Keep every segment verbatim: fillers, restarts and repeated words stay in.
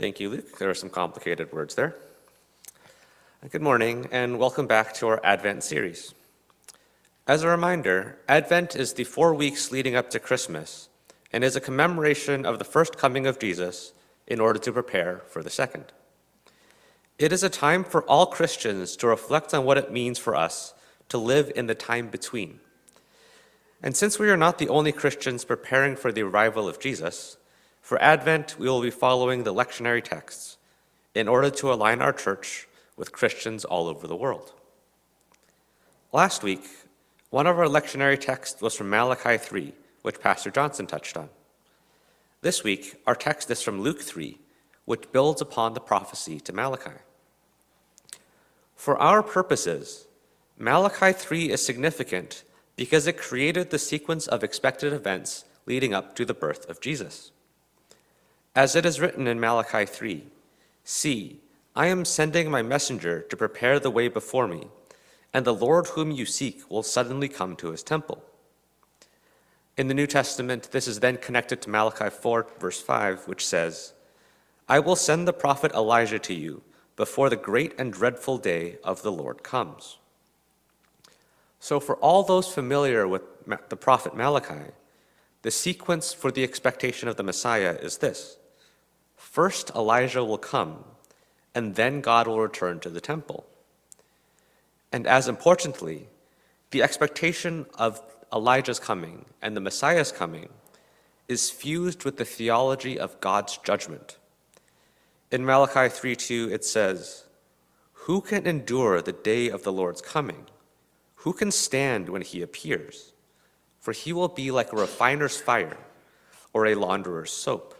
Thank you, Luke. There are some complicated words there. Good morning, and welcome back to our Advent series. As a reminder, Advent is the four weeks leading up to Christmas and is a commemoration of the first coming of Jesus in order to prepare for the second. It is a time for all Christians to reflect on what it means for us to live in the time between. And since we are not the only Christians preparing for the arrival of Jesus, for Advent, we will be following the lectionary texts in order to align our church with Christians all over the world. Last week, one of our lectionary texts was from Malachi three, which Pastor Johnson touched on. This week, our text is from Luke three, which builds upon the prophecy to Malachi. For our purposes, Malachi three is significant because it created the sequence of expected events leading up to the birth of Jesus. As it is written in Malachi three, "See, I am sending my messenger to prepare the way before me, and the Lord whom you seek will suddenly come to his temple." In the New Testament, this is then connected to Malachi four, verse five, which says, "I will send the prophet Elijah to you before the great and dreadful day of the Lord comes." So for all those familiar with the prophet Malachi, the sequence for the expectation of the Messiah is this. First, Elijah will come, and then God will return to the temple. And as importantly, the expectation of Elijah's coming and the Messiah's coming is fused with the theology of God's judgment. In Malachi three two, it says, "Who can endure the day of the Lord's coming? Who can stand when he appears? For he will be like a refiner's fire or a launderer's soap."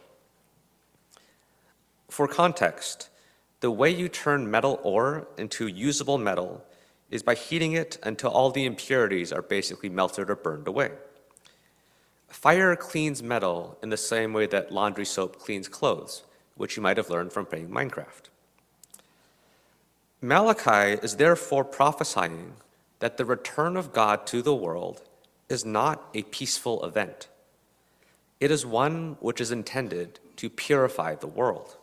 For context, the way you turn metal ore into usable metal is by heating it until all the impurities are basically melted or burned away. Fire cleans metal in the same way that laundry soap cleans clothes, which you might have learned from playing Minecraft. Malachi is therefore prophesying that the return of God to the world is not a peaceful event. It is one which is intended to purify the world.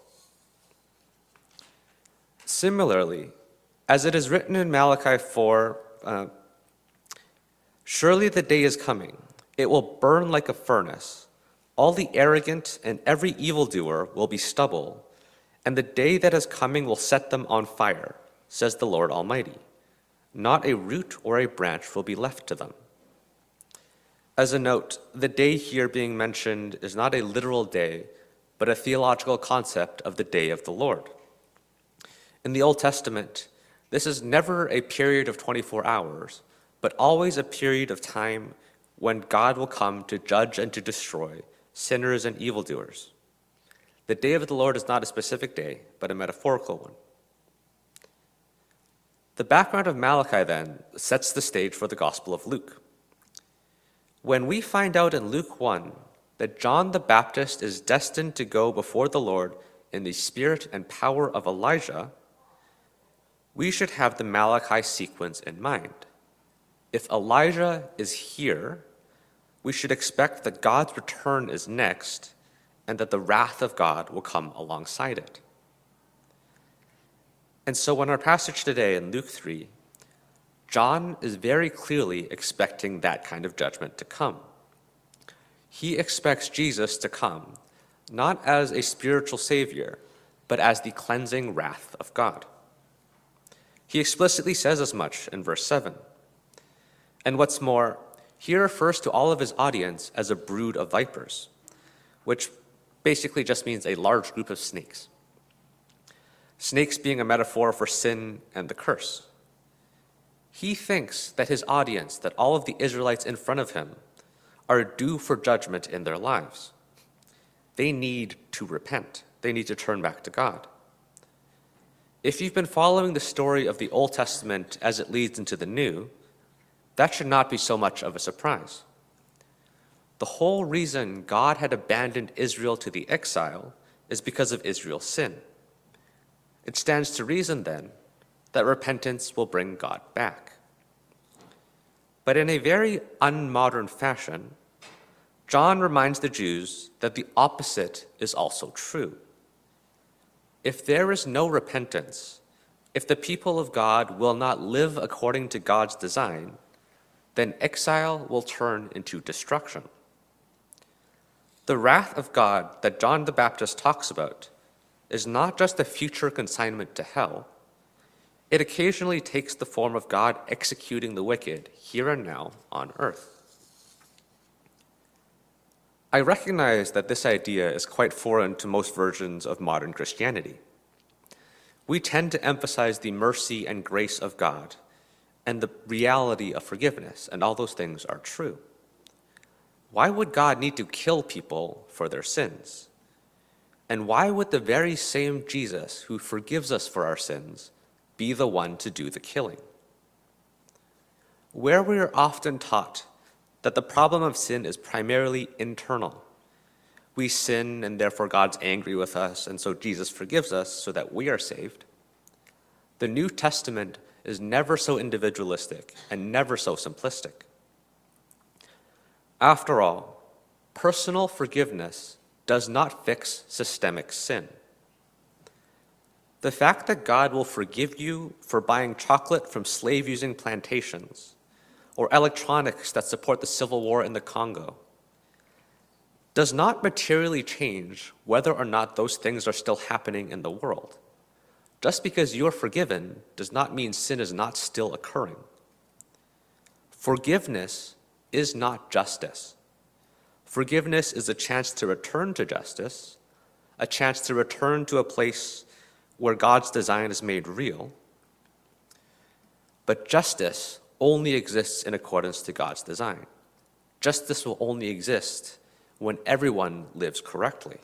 Similarly, as it is written in Malachi four, uh, "Surely the day is coming, it will burn like a furnace. All the arrogant and every evildoer will be stubble, and the day that is coming will set them on fire, says the Lord Almighty. Not a root or a branch will be left to them." As a note, the day here being mentioned is not a literal day, but a theological concept of the day of the Lord. In the Old Testament, this is never a period of twenty-four hours, but always a period of time when God will come to judge and to destroy sinners and evildoers. The day of the Lord is not a specific day, but a metaphorical one. The background of Malachi, then, sets the stage for the Gospel of Luke. When we find out in Luke one that John the Baptist is destined to go before the Lord in the spirit and power of Elijah, we should have the Malachi sequence in mind. If Elijah is here, we should expect that God's return is next and that the wrath of God will come alongside it. And so in our passage today in Luke three, John is very clearly expecting that kind of judgment to come. He expects Jesus to come, not as a spiritual savior, but as the cleansing wrath of God. He explicitly says as much in verse seven. And what's more, he refers to all of his audience as a brood of vipers, which basically just means a large group of snakes. Snakes being a metaphor for sin and the curse. He thinks that his audience, that all of the Israelites in front of him, are due for judgment in their lives. They need to repent. They need to turn back to God. If you've been following the story of the Old Testament as it leads into the New, that should not be so much of a surprise. The whole reason God had abandoned Israel to the exile is because of Israel's sin. It stands to reason, then, that repentance will bring God back. But in a very unmodern fashion, John reminds the Jews that the opposite is also true. If there is no repentance, if the people of God will not live according to God's design, then exile will turn into destruction. The wrath of God that John the Baptist talks about is not just a future consignment to hell. It occasionally takes the form of God executing the wicked here and now on earth. I recognize that this idea is quite foreign to most versions of modern Christianity. We tend to emphasize the mercy and grace of God and the reality of forgiveness, and all those things are true. Why would God need to kill people for their sins? And why would the very same Jesus who forgives us for our sins be the one to do the killing? Where we are often taught that the problem of sin is primarily internal. We sin and therefore God's angry with us, and so Jesus forgives us so that we are saved. The New Testament is never so individualistic and never so simplistic. After all, personal forgiveness does not fix systemic sin. The fact that God will forgive you for buying chocolate from slave-using plantations or electronics that support the civil war in the Congo does not materially change whether or not those things are still happening in the world. Just because you're forgiven does not mean sin is not still occurring. Forgiveness is not justice. Forgiveness is a chance to return to justice, a chance to return to a place where God's design is made real. But justice only exists in accordance to God's design. Justice will only exist when everyone lives correctly.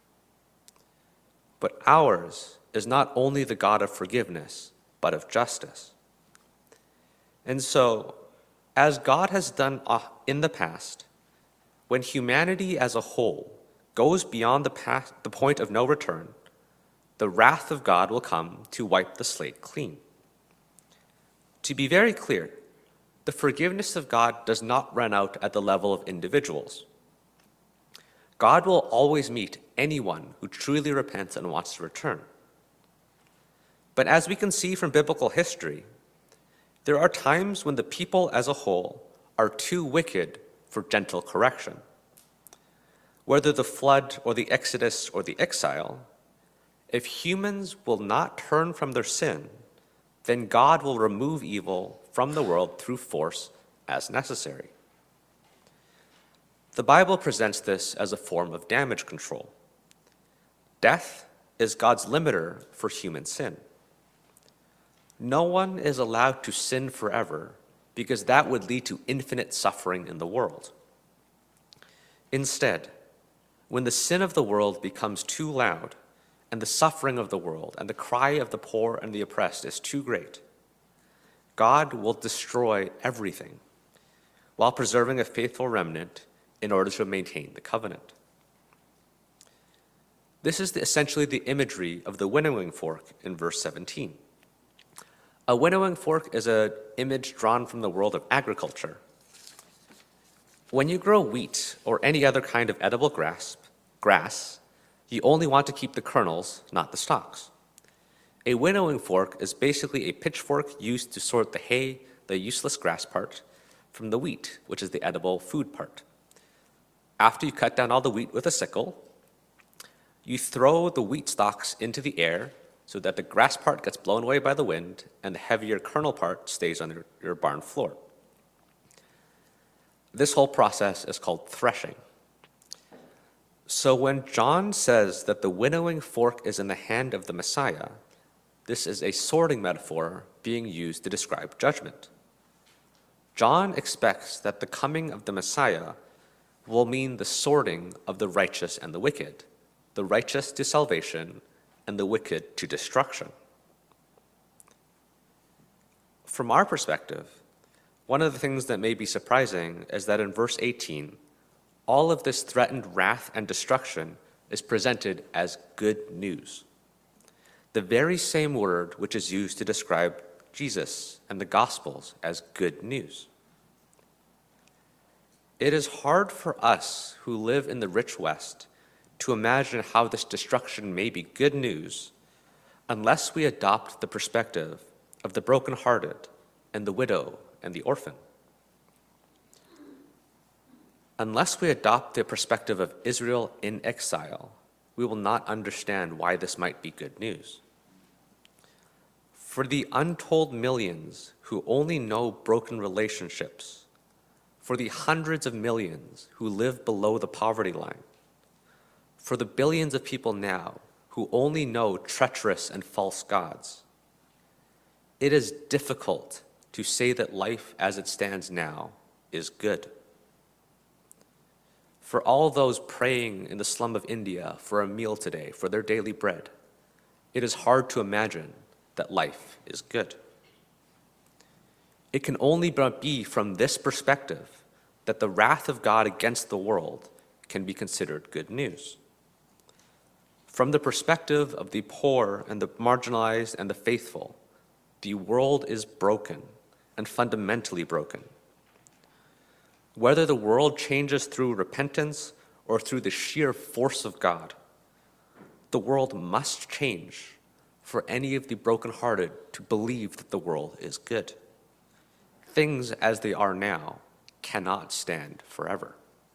But ours is not only the God of forgiveness, but of justice. And so, as God has done in the past, when humanity as a whole goes beyond the, past, the point of no return, the wrath of God will come to wipe the slate clean. To be very clear, the forgiveness of God does not run out at the level of individuals. God will always meet anyone who truly repents and wants to return. But as we can see from biblical history, there are times when the people as a whole are too wicked for gentle correction. Whether the flood or the Exodus or the exile, if humans will not turn from their sin, then God will remove evil from the world through force as necessary. The Bible presents this as a form of damage control. Death is God's limiter for human sin. No one is allowed to sin forever because that would lead to infinite suffering in the world. Instead, when the sin of the world becomes too loud, and the suffering of the world and the cry of the poor and the oppressed is too great, God will destroy everything while preserving a faithful remnant in order to maintain the covenant. This is the, essentially the imagery of the winnowing fork in verse seventeen. A winnowing fork is an image drawn from the world of agriculture. When you grow wheat or any other kind of edible grass, grass, you only want to keep the kernels, not the stalks. A winnowing fork is basically a pitchfork used to sort the hay, the useless grass part, from the wheat, which is the edible food part. After you cut down all the wheat with a sickle, you throw the wheat stalks into the air so that the grass part gets blown away by the wind and the heavier kernel part stays on your, your barn floor. This whole process is called threshing. So when John says that the winnowing fork is in the hand of the Messiah, this is a sorting metaphor being used to describe judgment. John expects that the coming of the Messiah will mean the sorting of the righteous and the wicked, the righteous to salvation and the wicked to destruction. From our perspective, one of the things that may be surprising is that in verse eighteen, all of this threatened wrath and destruction is presented as good news. The very same word which is used to describe Jesus and the Gospels as good news. It is hard for us who live in the rich West to imagine how this destruction may be good news unless we adopt the perspective of the brokenhearted and the widow and the orphan. Unless we adopt the perspective of Israel in exile, we will not understand why this might be good news. For the untold millions who only know broken relationships, for the hundreds of millions who live below the poverty line, for the billions of people now who only know treacherous and false gods, it is difficult to say that life as it stands now is good. For all those praying in the slum of India for a meal today, for their daily bread, it is hard to imagine that life is good. It can only be from this perspective that the wrath of God against the world can be considered good news. From the perspective of the poor and the marginalized and the faithful, the world is broken and fundamentally broken. Whether the world changes through repentance or through the sheer force of God, the world must change for any of the brokenhearted to believe that the world is good. Things as they are now cannot stand forever.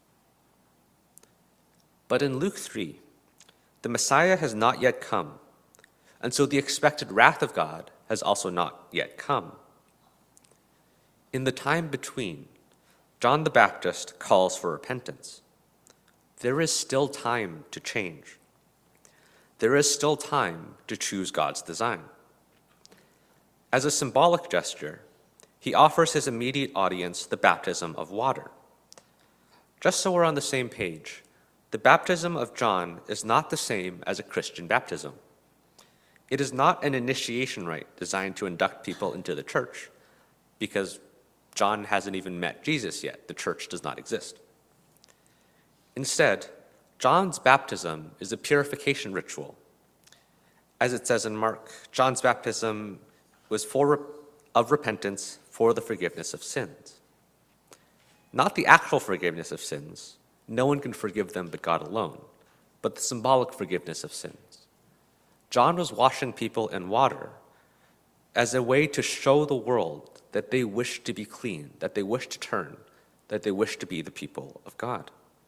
But in Luke three, the Messiah has not yet come, and so the expected wrath of God has also not yet come. In the time between, John the Baptist calls for repentance. There is still time to change. There is still time to choose God's design. As a symbolic gesture, he offers his immediate audience the baptism of water. Just so we're on the same page, the baptism of John is not the same as a Christian baptism. It is not an initiation rite designed to induct people into the church, because John hasn't even met Jesus yet. The church does not exist. Instead, John's baptism is a purification ritual. As it says in Mark, John's baptism was for, of repentance for the forgiveness of sins. Not the actual forgiveness of sins. No one can forgive them but God alone, but the symbolic forgiveness of sins. John was washing people in water as a way to show the world that they wish to be clean, that they wish to turn, that they wish to be the people of God.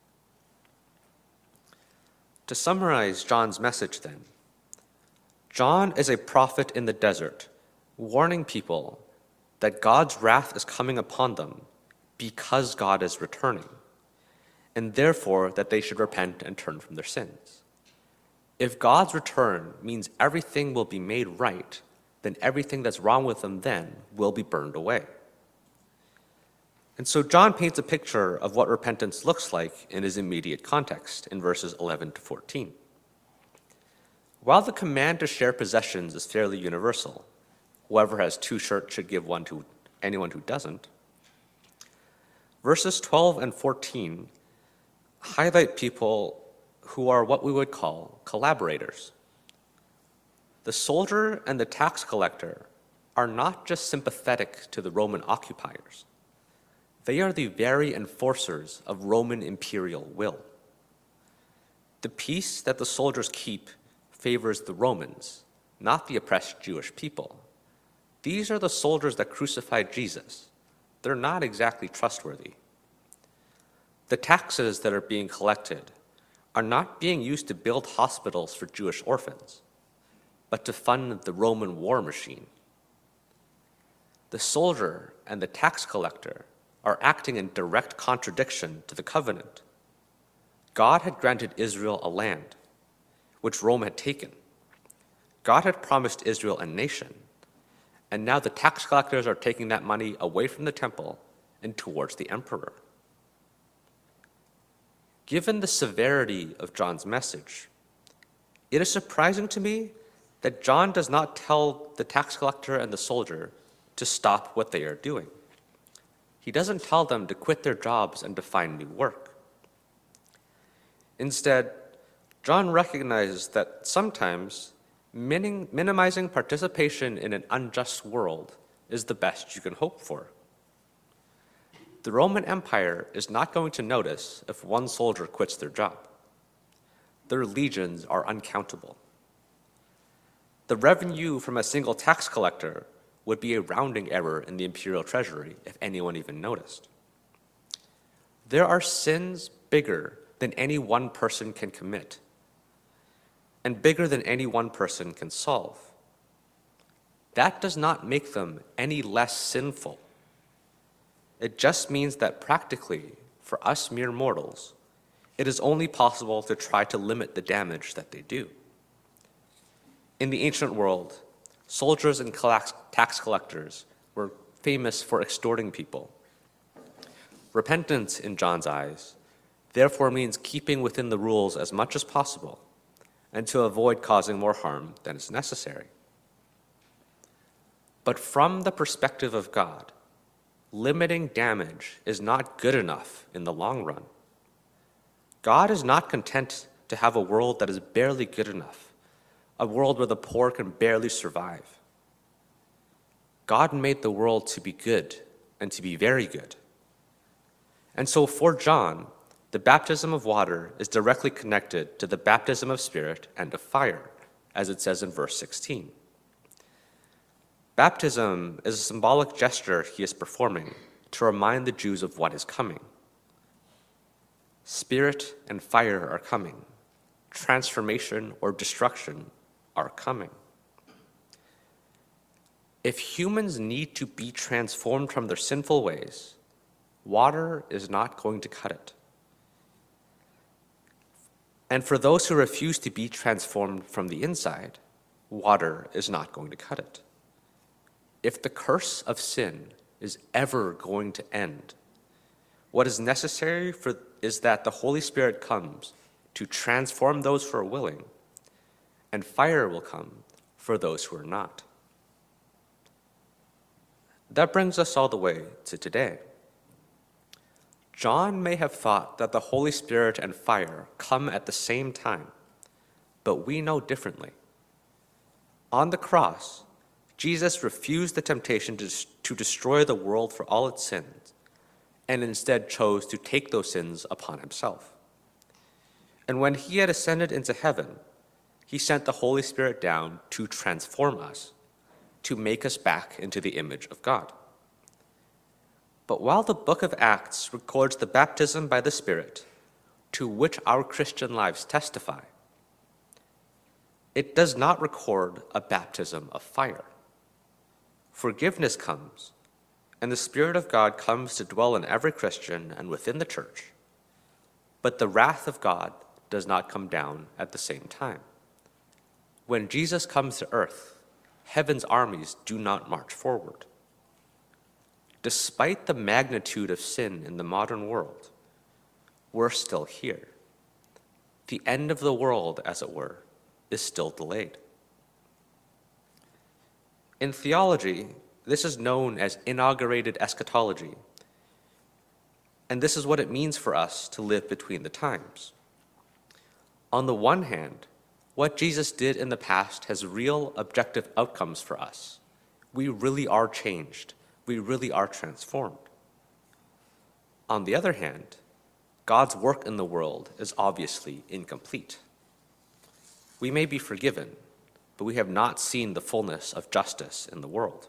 To summarize John's message then, John is a prophet in the desert, warning people that God's wrath is coming upon them because God is returning, and therefore that they should repent and turn from their sins. If God's return means everything will be made right, then everything that's wrong with them then will be burned away. And so John paints a picture of what repentance looks like in his immediate context in verses eleven to fourteen. While the command to share possessions is fairly universal, whoever has two shirts should give one to anyone who doesn't, verses twelve and fourteen highlight people who are what we would call collaborators. The soldier and the tax collector are not just sympathetic to the Roman occupiers. They are the very enforcers of Roman imperial will. The peace that the soldiers keep favors the Romans, not the oppressed Jewish people. These are the soldiers that crucified Jesus. They're not exactly trustworthy. The taxes that are being collected are not being used to build hospitals for Jewish orphans, but to fund the Roman war machine. The soldier and the tax collector are acting in direct contradiction to the covenant. God had granted Israel a land, which Rome had taken. God had promised Israel a nation, and now the tax collectors are taking that money away from the temple and towards the emperor. Given the severity of John's message, it is surprising to me that John does not tell the tax collector and the soldier to stop what they are doing. He doesn't tell them to quit their jobs and to find new work. Instead, John recognizes that sometimes minim- minimizing participation in an unjust world is the best you can hope for. The Roman Empire is not going to notice if one soldier quits their job. Their legions are uncountable. The revenue from a single tax collector would be a rounding error in the imperial treasury, if anyone even noticed. There are sins bigger than any one person can commit, and bigger than any one person can solve. That does not make them any less sinful. It just means that practically, for us mere mortals, it is only possible to try to limit the damage that they do. In the ancient world, soldiers and tax collectors were famous for extorting people. Repentance, in John's eyes, therefore means keeping within the rules as much as possible and to avoid causing more harm than is necessary. But from the perspective of God, limiting damage is not good enough in the long run. God is not content to have a world that is barely good enough, a world where the poor can barely survive. God made the world to be good and to be very good. And so for John, the baptism of water is directly connected to the baptism of Spirit and of fire, as it says in verse sixteen. Baptism is a symbolic gesture he is performing to remind the Jews of what is coming. Spirit and fire are coming. Transformation or destruction are coming. If humans need to be transformed from their sinful ways, water is not going to cut it. And for those who refuse to be transformed from the inside, water is not going to cut it. If the curse of sin is ever going to end, what is necessary for, is that the Holy Spirit comes to transform those who are willing, and fire will come for those who are not. That brings us all the way to today. John may have thought that the Holy Spirit and fire come at the same time, but we know differently. On the cross, Jesus refused the temptation to, to destroy the world for all its sins, and instead chose to take those sins upon himself. And when he had ascended into heaven, he sent the Holy Spirit down to transform us, to make us back into the image of God. But while the book of Acts records the baptism by the Spirit, to which our Christian lives testify, it does not record a baptism of fire. Forgiveness comes, and the Spirit of God comes to dwell in every Christian and within the church, but the wrath of God does not come down at the same time. When Jesus comes to earth, heaven's armies do not march forward. Despite the magnitude of sin in the modern world, we're still here. The end of the world, as it were, is still delayed. In theology, this is known as inaugurated eschatology, and this is what it means for us to live between the times. On the one hand, what Jesus did in the past has real objective outcomes for us. We really are changed. We really are transformed. On the other hand, God's work in the world is obviously incomplete. We may be forgiven, but we have not seen the fullness of justice in the world.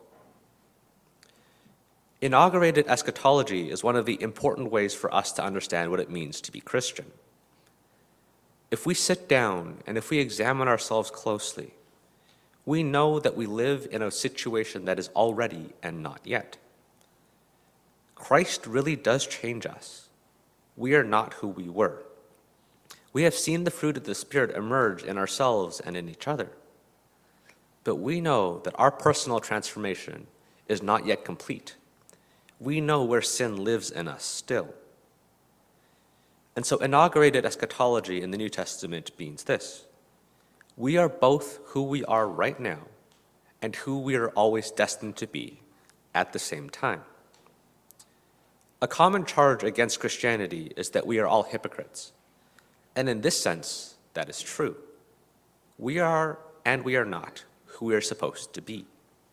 Inaugurated eschatology is one of the important ways for us to understand what it means to be Christian. If we sit down and if we examine ourselves closely, we know that we live in a situation that is already and not yet. Christ really does change us. We are not who we were. We have seen the fruit of the Spirit emerge in ourselves and in each other. But we know that our personal transformation is not yet complete. We know where sin lives in us still. And so inaugurated eschatology in the New Testament means this: we are both who we are right now and who we are always destined to be at the same time. A common charge against Christianity is that we are all hypocrites. And in this sense, that is true. We are and we are not who we are supposed to be.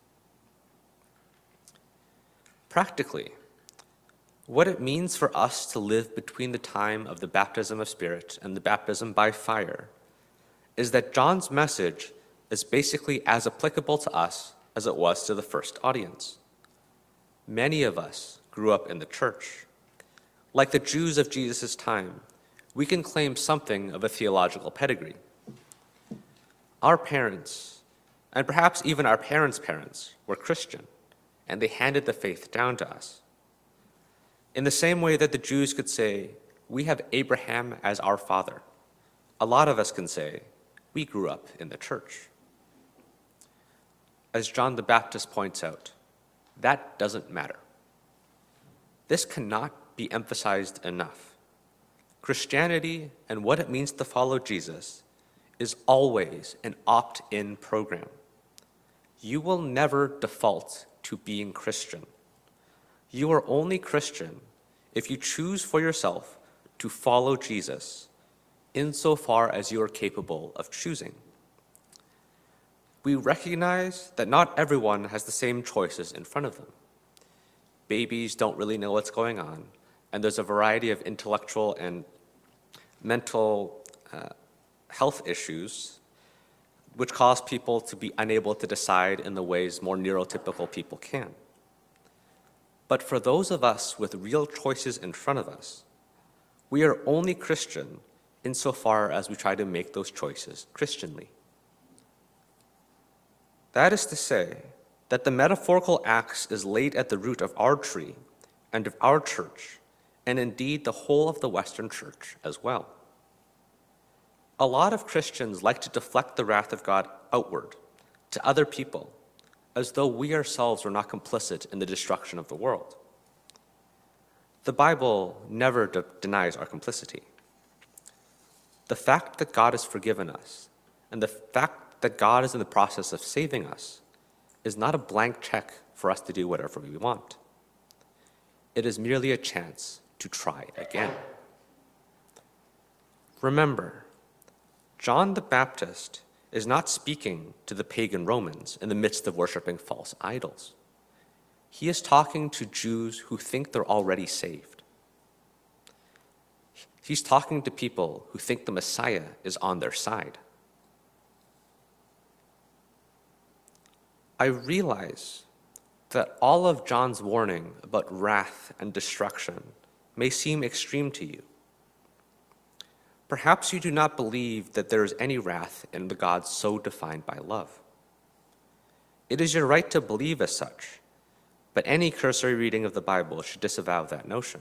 Practically, what it means for us to live between the time of the baptism of Spirit and the baptism by fire is that John's message is basically as applicable to us as it was to the first audience. Many of us grew up in the church. Like the Jews of Jesus' time, we can claim something of a theological pedigree. Our parents, and perhaps even our parents' parents, were Christian, and they handed the faith down to us. In the same way that the Jews could say, "We have Abraham as our father," a lot of us can say, "We grew up in the church." As John the Baptist points out, that doesn't matter. This cannot be emphasized enough. Christianity and what it means to follow Jesus is always an opt-in program. You will never default to being Christian. You are only Christian if you choose for yourself to follow Jesus insofar as you are capable of choosing. We recognize that not everyone has the same choices in front of them. Babies don't really know what's going on, and there's a variety of intellectual and mental uh, health issues which cause people to be unable to decide in the ways more neurotypical people can. But for those of us with real choices in front of us, we are only Christian insofar as we try to make those choices Christianly. That is to say, that the metaphorical axe is laid at the root of our tree and of our church, and indeed the whole of the Western Church as well. A lot of Christians like to deflect the wrath of God outward, to other people, as though we ourselves were not complicit in the destruction of the world. The Bible never de- denies our complicity. The fact that God has forgiven us, and the fact that God is in the process of saving us, is not a blank check for us to do whatever we want. It is merely a chance to try again. Remember, John the Baptist is not speaking to the pagan Romans in the midst of worshiping false idols. He is talking to Jews who think they're already saved. He's talking to people who think the Messiah is on their side. I realize that all of John's warning about wrath and destruction may seem extreme to you. Perhaps you do not believe that there is any wrath in the God so defined by love. It is your right to believe as such, but any cursory reading of the Bible should disavow that notion.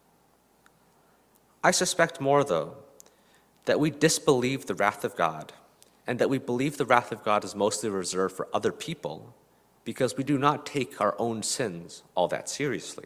I suspect more, though, that we disbelieve the wrath of God, and that we believe the wrath of God is mostly reserved for other people because we do not take our own sins all that seriously.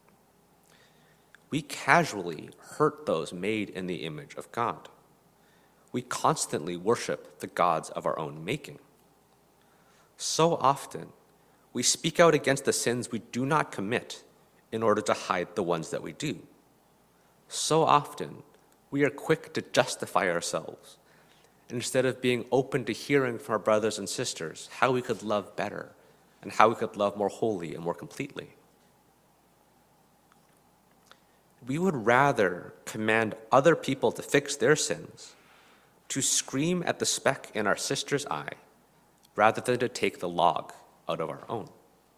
We casually hurt those made in the image of God. We constantly worship the gods of our own making. So often, we speak out against the sins we do not commit in order to hide the ones that we do. So often, we are quick to justify ourselves instead of being open to hearing from our brothers and sisters how we could love better and how we could love more wholly and more completely. We would rather command other people to fix their sins, to scream at the speck in our sister's eye, rather than to take the log out of our own.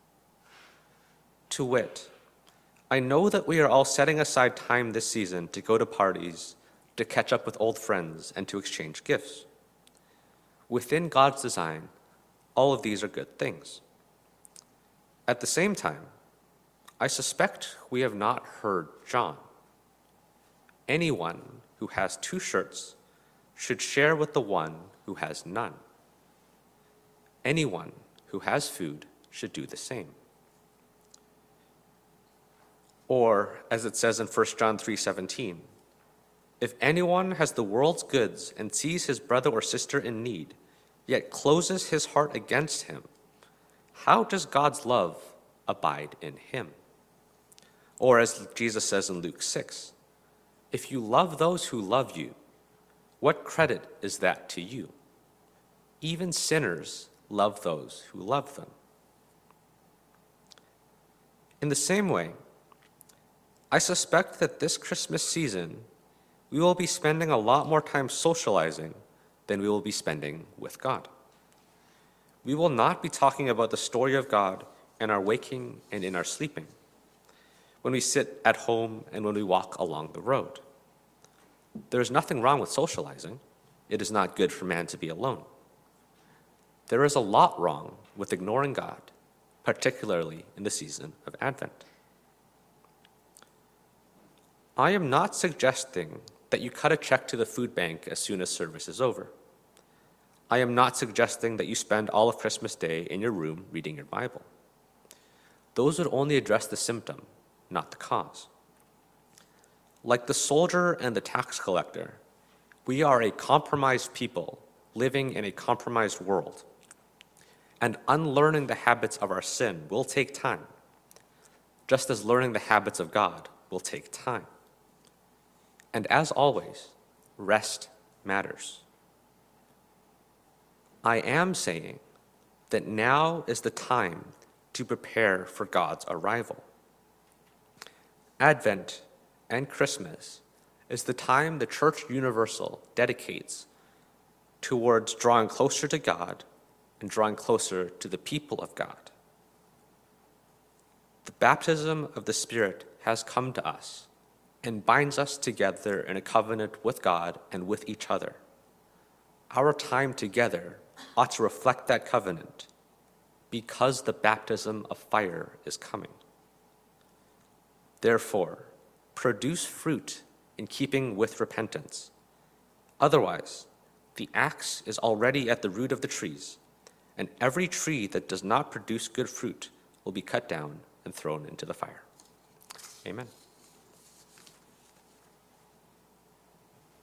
To wit, I know that we are all setting aside time this season to go to parties, to catch up with old friends, and to exchange gifts. Within God's design, all of these are good things. At the same time, I suspect we have not heard John. Anyone who has two shirts should share with the one who has none. Anyone who has food should do the same. Or, as it says in First John three seventeen, if anyone has the world's goods and sees his brother or sister in need, yet closes his heart against him, how does God's love abide in him? Or as Jesus says in Luke six, if you love those who love you, what credit is that to you? Even sinners love those who love them. In the same way, I suspect that this Christmas season, we will be spending a lot more time socializing than we will be spending with God. we will not be talking about the story of God in our waking and in our sleeping, when we sit at home and when we walk along the road. There is nothing wrong with socializing. It is not good for man to be alone. There is a lot wrong with ignoring God, particularly in the season of Advent. I am not suggesting that you cut a check to the food bank as soon as service is over. I am not suggesting that you spend all of Christmas Day in your room reading your Bible. Those would only address the symptom, not the cause. Like the soldier and the tax collector, we are a compromised people living in a compromised world. And unlearning the habits of our sin will take time, just as learning the habits of God will take time. And as always, rest matters. I am saying that now is the time to prepare for God's arrival. Advent and Christmas is the time the Church Universal dedicates towards drawing closer to God and drawing closer to the people of God. The baptism of the Spirit has come to us and binds us together in a covenant with God and with each other. Our time together ought to reflect that covenant because the baptism of fire is coming. Therefore, produce fruit in keeping with repentance. Otherwise, the axe is already at the root of the trees, and every tree that does not produce good fruit will be cut down and thrown into the fire. Amen.